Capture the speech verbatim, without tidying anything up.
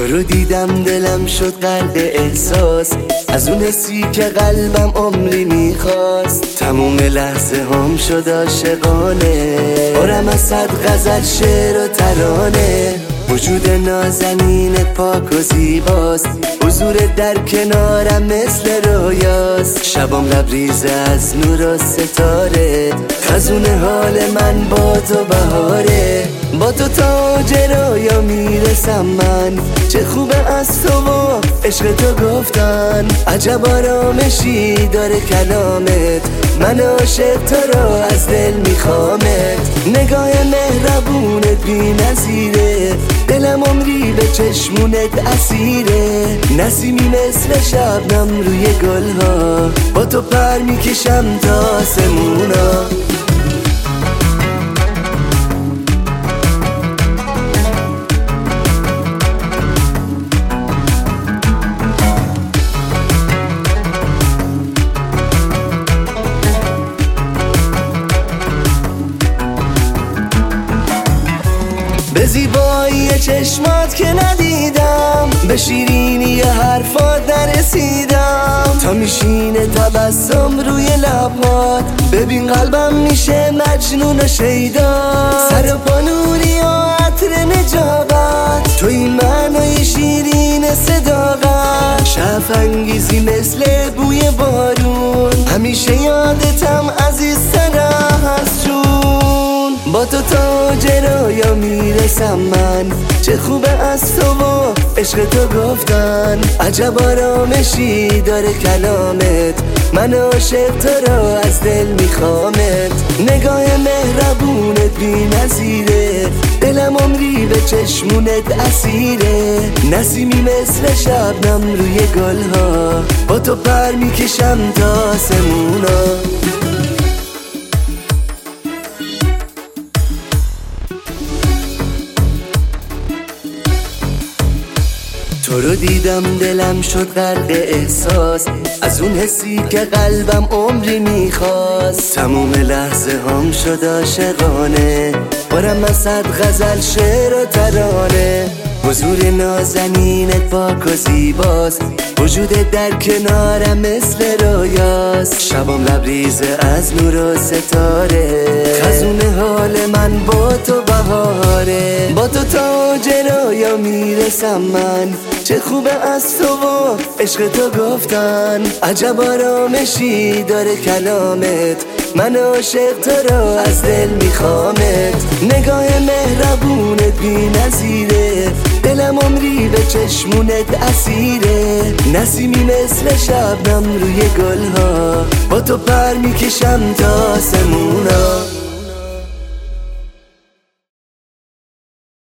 رو دیدم دلم شد غرق احساس، از اون حسی که قلبم عمری میخواست. تموم لحظه هم شد عاشقانه، پرم از صد غزل شعر و ترانه. وجود نازنینت پاک و زیباست، حضور در کنارم مثل رویاست. شبام لبریز از نور و ستاره، خزون حال من با تو بهاره. با تو تاج رویا میرسم من، چه خوبه از تو و عشق تو گفتن. عجب آرامشی داره کلامت، من عاشق تو را از دل میخوامت. نگاه مهربونت بی نظیره، دلم عمری به چشمونت اسیره. نسیمی مثل شبنم روی گلها، با تو پر میکشم تا آسمونا. به زیبایی چشمات که ندیدم، به شیرینی حرفات نرسیدم. تا میشینه تبسم روی لبات، ببین قلبم میشه مجنون و شیدا. سر و پا نوری و عطر نجابت، توی معنای شیرین صداقت. شعف انگیزی مثل بوی بارون، همیشه یادتم عزیزتر از جون. با تو تاج رویا میرسم من، چه خوبه از تو و عشق تو گفتن. عجب آرامشی داره کلامت، من عاشق تو را از دل میخوامت. نگاه مهربونت بی نظیره، دلم عمری به چشمونت اسیره. نسیمی مثل شبنم روی گلها، با تو پر میکشم تا آسمونا. تو رو دیدم دلم شد غرق احساس، از اون حسی که قلبم عمری میخواست. تموم لحظه هم شد عاشقانه، پرم از صد غزل شعر و ترانه. حضور نازنینت پاک و زیباست، وجودت در کنارم مثل رویاست. شبام لبریز از نور و ستاره، خزون حال من با تو بهاره. با تو تاج رویا میرسم من، چه خوبه از تو و عشق تو گفتن. عجب آرامشی داره کلامت، من عاشق تو را از دل میخوامت. نگاه مهربونت بی نظیره، دلم عمری به چشمونت اسیره. نسیمی مثل شبنم روی گلها، با تو پر میکشم تا آسمونا.